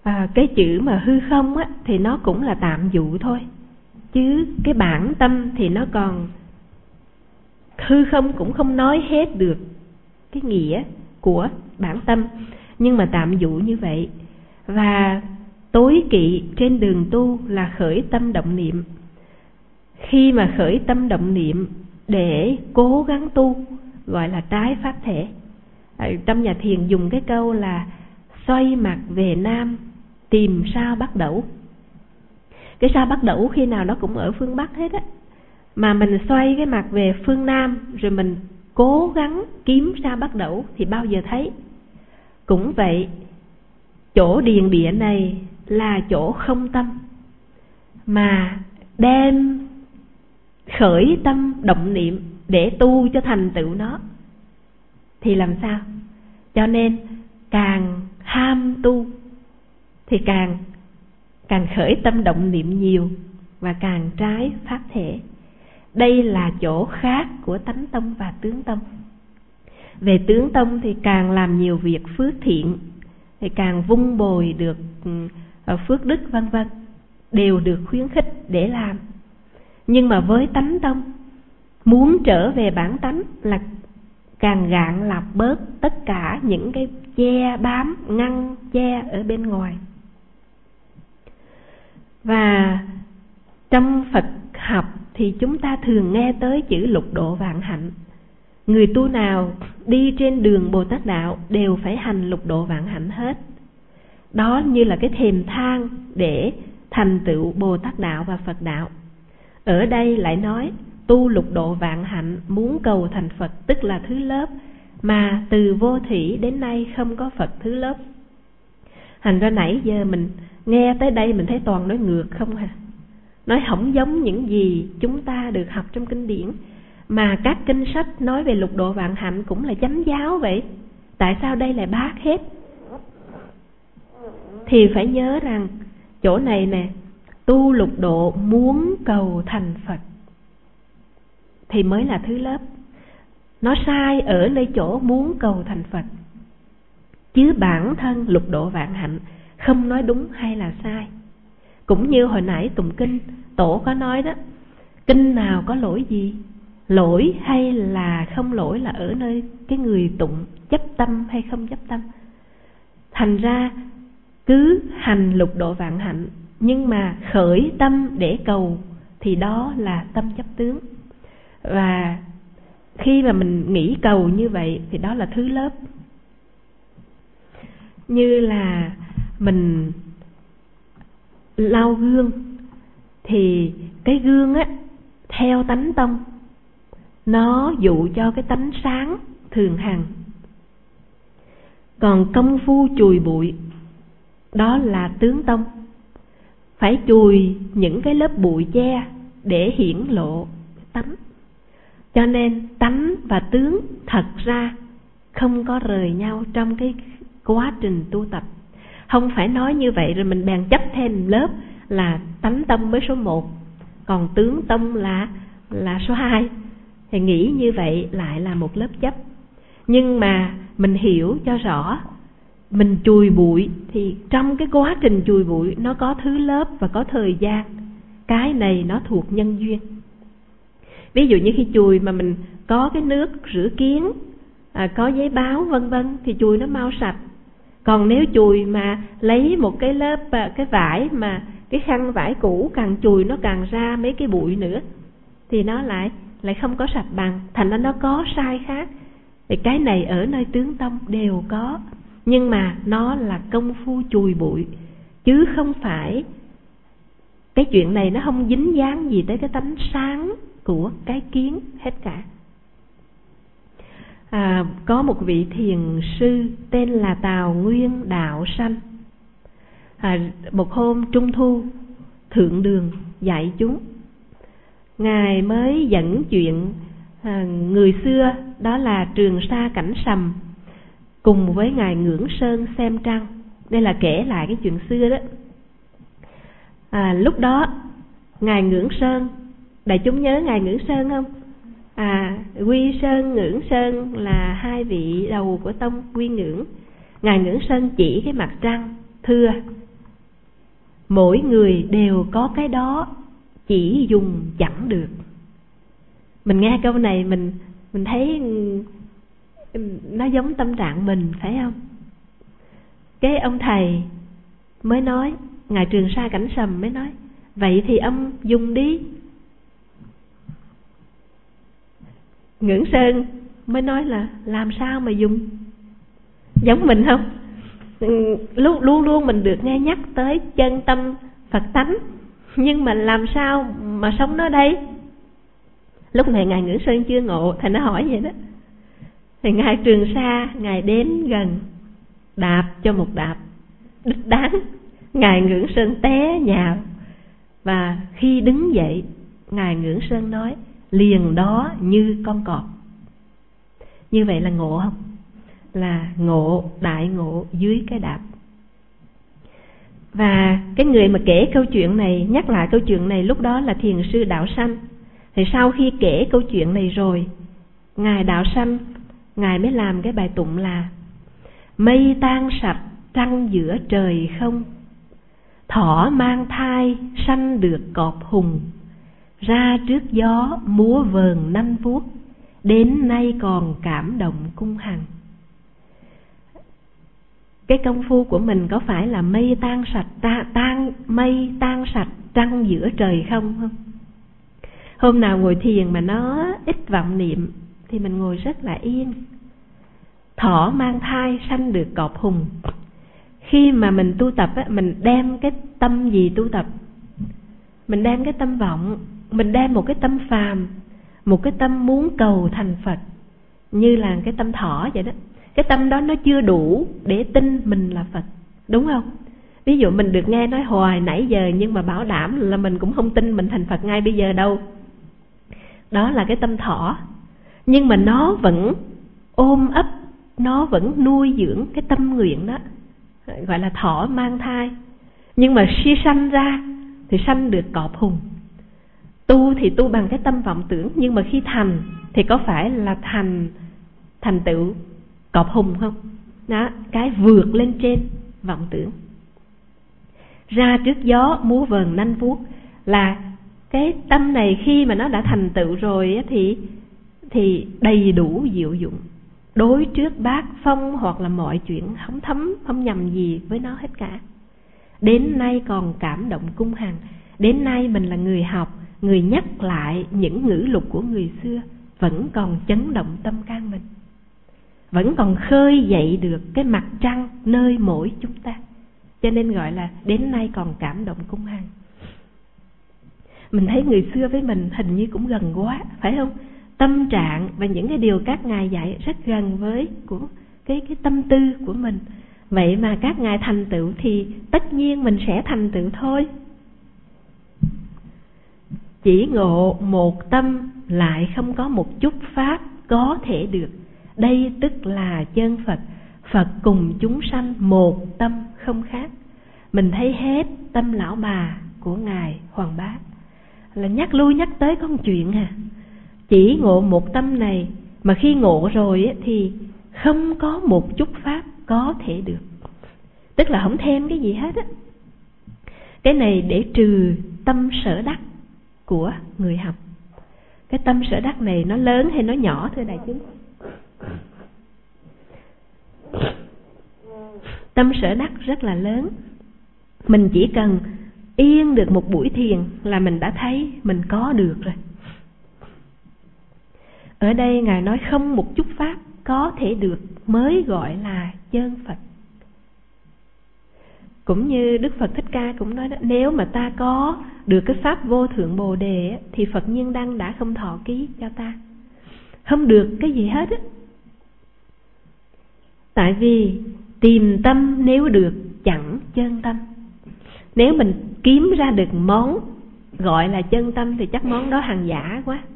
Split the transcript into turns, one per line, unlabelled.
Cái chữ mà hư không á, thì nó cũng là tạm dụ thôi, chứ cái bản tâm thì nó còn hư không, cũng không nói hết được cái nghĩa của bản tâm, nhưng mà tạm dụ như vậy. Và tối kỵ trên đường tu là khởi tâm động niệm. Khi mà khởi tâm động niệm để cố gắng tu gọi là trái pháp thể. Trong nhà thiền dùng cái câu là xoay mặt về Nam tìm sao Bắc Đẩu. Cái sao Bắc Đẩu khi nào nó cũng ở phương Bắc hết á, mà mình xoay cái mặt về phương Nam rồi mình cố gắng kiếm sao Bắc Đẩu thì bao giờ thấy. Cũng vậy, chỗ điền địa này là chỗ không tâm, mà đem khởi tâm động niệm để tu cho thành tựu nó thì làm sao? Cho nên càng ham tu thì càng khởi tâm động niệm nhiều và càng trái pháp thể. Đây là chỗ khác của tánh tông và tướng tông. Về tướng tông thì càng làm nhiều việc phước thiện thì càng vun bồi được phước đức vân vân, đều được khuyến khích để làm. Nhưng mà với tánh tông, muốn trở về bản tánh là càng gạn lọc bớt tất cả những cái che bám, ngăn che ở bên ngoài. Và trong Phật học thì chúng ta thường nghe tới chữ lục độ vạn hạnh. Người tu nào đi trên đường Bồ Tát Đạo đều phải hành lục độ vạn hạnh hết. Đó như là cái thềm thang để thành tựu Bồ Tát Đạo và Phật Đạo. Ở đây lại nói tu lục độ vạn hạnh muốn cầu thành Phật, tức là thứ lớp mà từ vô thủy đến nay không có Phật thứ lớp. Thành ra nãy giờ mình nghe tới đây mình thấy toàn nói ngược không hả? Nói không giống những gì chúng ta được học trong kinh điển. Mà các kinh sách nói về lục độ vạn hạnh cũng là chánh giáo vậy. Tại sao đây lại bác hết? Thì phải nhớ rằng chỗ này nè, tu lục độ muốn cầu thành Phật thì mới là thứ lớp. Nó sai ở nơi chỗ muốn cầu thành Phật, chứ bản thân lục độ vạn hạnh không nói đúng hay là sai. Cũng như hồi nãy tụng kinh, tổ có nói đó, kinh nào có lỗi gì? Lỗi hay là không lỗi là ở nơi cái người tụng chấp tâm hay không chấp tâm. Thành ra cứ hành lục độ vạn hạnh, nhưng mà khởi tâm để cầu thì đó là tâm chấp tướng. Và khi mà mình nghĩ cầu như vậy thì đó là thứ lớp. Như là mình lau gương thì cái gương á, theo tánh tông nó dụ cho cái tánh sáng thường hằng. Còn công phu chùi bụi đó là tướng tông, phải chùi những cái lớp bụi che để hiển lộ tánh. Cho nên tánh và tướng thật ra không có rời nhau trong cái quá trình tu tập. Không phải nói như vậy rồi mình bèn chấp thêm lớp là tánh tông mới số 1, còn tướng tông là số 2. Thì nghĩ như vậy lại là một lớp chấp. Nhưng mà mình hiểu cho rõ, mình chùi bụi thì trong cái quá trình chùi bụi nó có thứ lớp và có thời gian. Cái này nó thuộc nhân duyên. Ví dụ như khi chùi mà mình có cái nước rửa kiến, có giấy báo vân vân thì chùi nó mau sạch. Còn nếu chùi mà lấy một cái lớp cái vải, mà cái khăn vải cũ, càng chùi nó càng ra mấy cái bụi nữa thì nó lại không có sạch bằng. Thành ra nó có sai khác. Thì cái này ở nơi tướng tông đều có, nhưng mà nó là công phu chùi bụi, chứ không phải cái chuyện này nó không dính dáng gì tới cái tánh sáng của cái kiến hết cả. Có một vị thiền sư tên là Tào Nguyên Đạo Sanh. Một hôm trung thu, thượng đường dạy chúng. Ngài mới dẫn chuyện người xưa, đó là Trường Sa Cảnh Sầm, cùng với Ngài Ngưỡng Sơn xem trăng. Đây là kể lại cái chuyện xưa đó. Lúc đó Ngài Ngưỡng Sơn, đại chúng nhớ Ngài Ngưỡng Sơn không? Quy Sơn, Ngưỡng Sơn là hai vị đầu của tông Quy Ngưỡng. Ngài Ngưỡng Sơn chỉ cái mặt trăng thưa: mỗi người đều có cái đó, chỉ dùng chẳng được. Mình nghe câu này mình thấy nó giống tâm trạng mình, phải không? Cái ông thầy mới nói, Ngài Trường Sa Cảnh Sầm mới nói, vậy thì ông dùng đi. Ngưỡng Sơn mới nói là làm sao mà dùng? Giống mình không? Luôn luôn mình được nghe nhắc tới chân tâm Phật tánh, nhưng mà làm sao mà sống nó đây? Lúc này Ngài Ngưỡng Sơn chưa ngộ, thầy nó hỏi vậy đó. Thì Ngài Trường Sa, Ngài đến gần, đạp cho một đạp đích đáng, Ngài Ngưỡng Sơn té nhào. Và khi đứng dậy, Ngài Ngưỡng Sơn nói, liền đó như con cọp. Như vậy là ngộ không? Là ngộ, đại ngộ dưới cái đạp. Và cái người mà kể câu chuyện này, nhắc lại câu chuyện này lúc đó là Thiền sư Đạo Sanh. Thì sau khi kể câu chuyện này rồi, Ngài Đạo Sanh, Ngài mới làm cái bài tụng là: mây tan sạch trăng giữa trời không, thỏ mang thai sanh được cọp hùng, ra trước gió múa vờn nanh vuốt, đến nay còn cảm động cung hằng. Cái công phu của mình có phải là mây tan sạch trăng giữa trời không? Hôm nào ngồi thiền mà nó ít vọng niệm thì mình ngồi rất là yên. Thỏ mang thai sanh được cọp hùng. Khi mà mình tu tập á, mình đem cái tâm gì tu tập? Mình đem cái tâm vọng, mình đem một cái tâm phàm, một cái tâm muốn cầu thành Phật, như là cái tâm thỏ vậy đó. Cái tâm đó nó chưa đủ để tin mình là Phật, đúng không? Ví dụ mình được nghe nói hoài nãy giờ, nhưng mà bảo đảm là mình cũng không tin mình thành Phật ngay bây giờ đâu. Đó là cái tâm thỏ. Nhưng mà nó vẫn ôm ấp, nó vẫn nuôi dưỡng cái tâm nguyện đó, gọi là thỏ mang thai. Nhưng mà khi sanh ra thì sanh được cọp hùng. Tu thì tu bằng cái tâm vọng tưởng, nhưng mà khi thành thì có phải là thành tựu cọp hùng không? Đó, cái vượt lên trên vọng tưởng. Ra trước gió múa vờn nanh vuốt là cái tâm này khi mà nó đã thành tựu rồi thì đầy đủ diệu dụng, đối trước bát phong hoặc là mọi chuyện không thấm không nhầm gì với nó hết cả. Đến nay còn cảm động cung hằng. Đến nay mình là người học, người nhắc lại những ngữ lục của người xưa, vẫn còn chấn động tâm can mình, vẫn còn khơi dậy được cái mặt trăng nơi mỗi chúng ta. Cho nên gọi là đến nay còn cảm động cung hằng. Mình thấy người xưa với mình hình như cũng gần quá, phải không? Tâm trạng và những cái điều các ngài dạy rất gần với của cái tâm tư của mình. Vậy mà các ngài thành tựu thì tất nhiên mình sẽ thành tựu thôi. Chỉ ngộ một tâm lại không có một chút pháp có thể được. Đây tức là chân Phật. Phật cùng chúng sanh một tâm không khác. Mình thấy hết tâm lão bà của ngài Hoàng Bá là nhắc lui nhắc tới con chuyện chỉ ngộ một tâm này, mà khi ngộ rồi thì không có một chút pháp có thể được, tức là không thêm cái gì hết á. Cái này để trừ tâm sở đắc của người học. Cái tâm sở đắc này nó lớn hay nó nhỏ thưa đại chúng? Tâm sở đắc rất là lớn. Mình chỉ cần yên được một buổi thiền là mình đã thấy mình có được rồi. Ở đây ngài nói không một chút pháp có thể được mới gọi là chân Phật. Cũng như Đức Phật Thích Ca cũng nói đó, nếu mà ta có được cái pháp vô thượng Bồ Đề thì Phật Nhiên Đăng đã không thọ ký cho ta. Không được cái gì hết á. Tại vì tìm tâm nếu được chẳng chân tâm. Nếu mình kiếm ra được món gọi là chân tâm thì chắc món đó hàng giả quá.